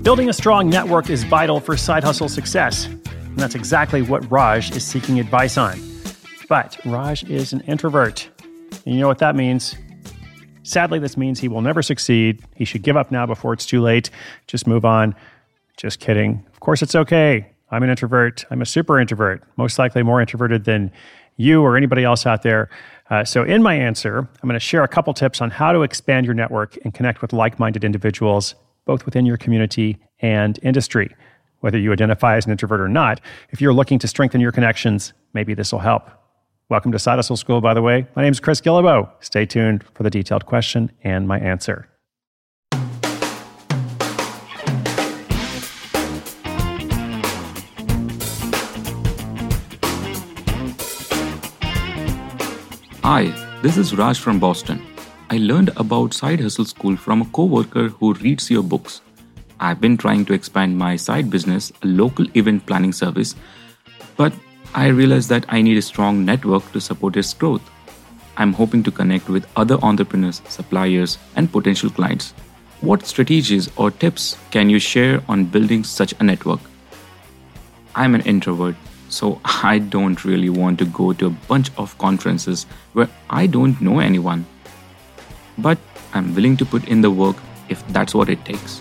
Building a strong network is vital for side hustle success, and that's exactly what Raj is seeking advice on. But Raj is an introvert, and you know what that means. Sadly, this means he will never succeed. He should give up now before it's too late. Just move on. Just kidding. Of course, it's okay. I'm an introvert. I'm a super introvert, most likely more introverted than you or anybody else out there. So in my answer, I'm going to share a couple tips on how to expand your network and connect with like-minded individuals, both within your community and industry. Whether you identify as an introvert or not, if you're looking to strengthen your connections, maybe this will help. Welcome to Side Hustle School, by the way. My name is Chris Guillebeau. Stay tuned for the detailed question and my answer. Hi, this is Raj from Boston. I learned about Side Hustle School from a coworker who reads your books. I've been trying to expand my side business, a local event planning service, but I realized that I need a strong network to support its growth. I'm hoping to connect with other entrepreneurs, suppliers, and potential clients. What strategies or tips can you share on building such a network? I'm an introvert, so I don't really want to go to a bunch of conferences where I don't know anyone. But I'm willing to put in the work if that's what it takes.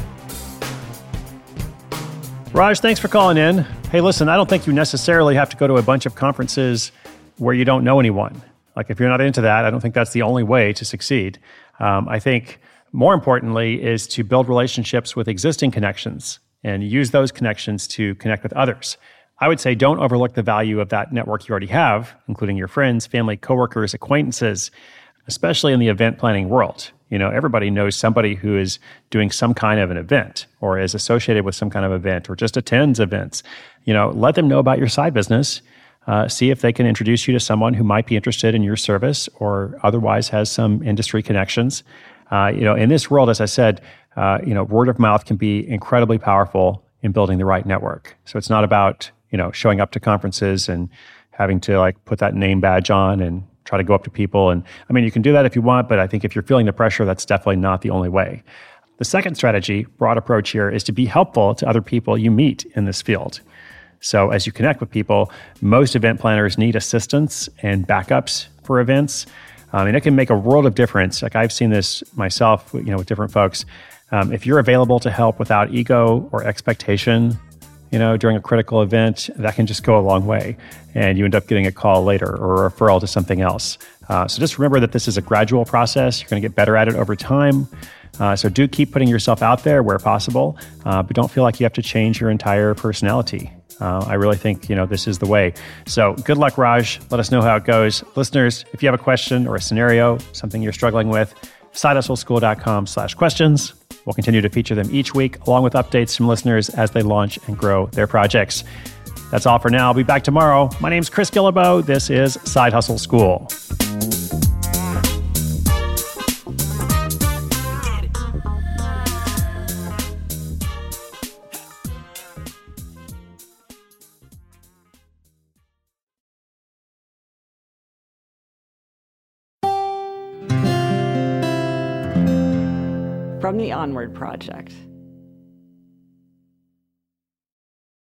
Raj, thanks for calling in. Hey, listen, I don't think you necessarily have to go to a bunch of conferences where you don't know anyone. Like, if you're not into that, I don't think that's the only way to succeed. I think more importantly is to build relationships with existing connections and use those connections to connect with others. I would say don't overlook the value of that network you already have, including your friends, family, coworkers, acquaintances, especially in the event planning world. You know, everybody knows somebody who is doing some kind of an event or is associated with some kind of event or just attends events. You know, let them know about your side business. See if they can introduce you to someone who might be interested in your service or otherwise has some industry connections. In this world, as I said, word of mouth can be incredibly powerful in building the right network. So it's not about, showing up to conferences and having to put that name badge on and try to go up to people. And I mean, you can do that if you want, but I think if you're feeling the pressure, that's definitely not the only way. The second strategy, broad approach here, is to be helpful to other people you meet in this field. So as you connect with people, most event planners need assistance and backups for events. And it can make a world of difference. Like, I've seen this myself, with different folks. If you're available to help without ego or expectation, during a critical event, that can just go a long way. And you end up getting a call later or a referral to something else. So just remember that this is a gradual process. You're going to get better at it over time. So do keep putting yourself out there where possible, but don't feel like you have to change your entire personality. I really think, this is the way. So good luck, Raj. Let us know how it goes. Listeners, if you have a question or a scenario, something you're struggling with, sidehustleschool.com/questions. We'll continue to feature them each week, along with updates from listeners as they launch and grow their projects. That's all for now. I'll be back tomorrow. My name's Chris Guillebeau. This is Side Hustle School. From the Onward Project.